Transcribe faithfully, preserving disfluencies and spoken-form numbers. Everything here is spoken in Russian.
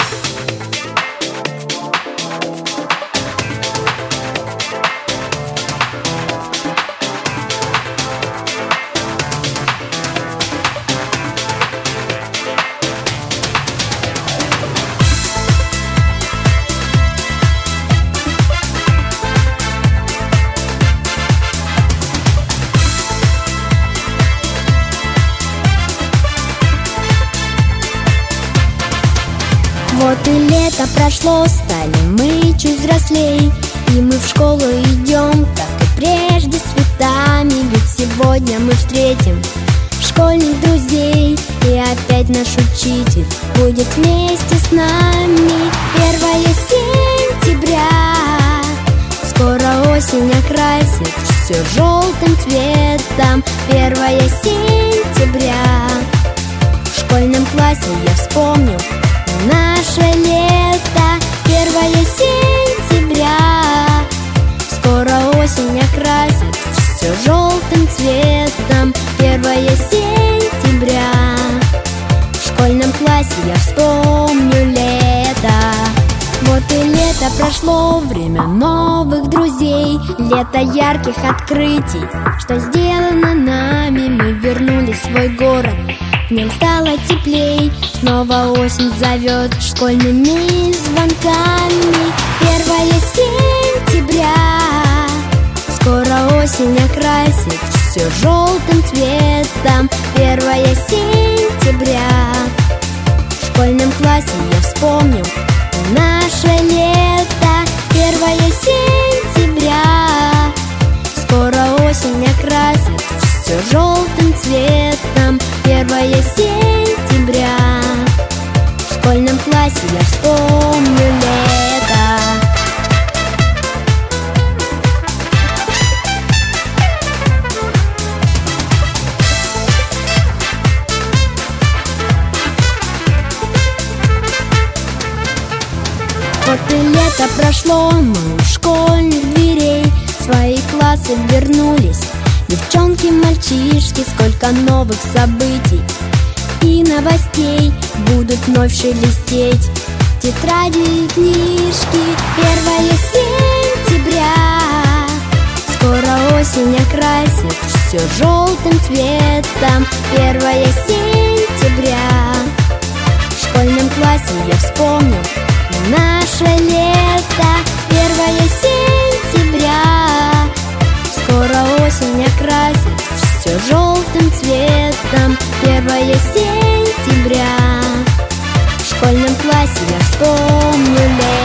Вот и лето прошло, стали мы чуть взрослей, и мы в школу идем, как и прежде, с цветами. Ведь сегодня мы встретим школьных друзей, и опять наш учитель будет вместе с нами. Первое сентября, скоро осень окрасит все желтым цветом. Первое сентября, в школьном классе я вспомню наше лето. Первое сентября, скоро осень окрасит все желтым цветом. Первое сентября, в школьном классе я вспомню лето. Вот и лето прошло, время новых друзей, лето ярких открытий, что сделано нами. Мы вернулись в свой город, в нем стало теплей, снова осень зовет школьными звонками. Первое сентября, скоро осень окрасит все желтым цветом. Первое сентября, в школьном классе я вспомню наше лето. Первое сентября, скоро осень окрасит все желтым цветом. Первое сентября, в школьном классе я вспомню лето. Вот и лето прошло, мы у школьных дверей, в свои классы вернулись. Девчонки, мальчишки, сколько новых событий и новостей будут вновь шелестеть тетради и книжки. Первое сентября, скоро осень окрасит все желтым цветом. Первое сентября, в школьном классе я вспомню наше лето. Первое сентября, скоро осень окрасит все желтым цветом. Первое сентября, в школьном классе я вспомню лето.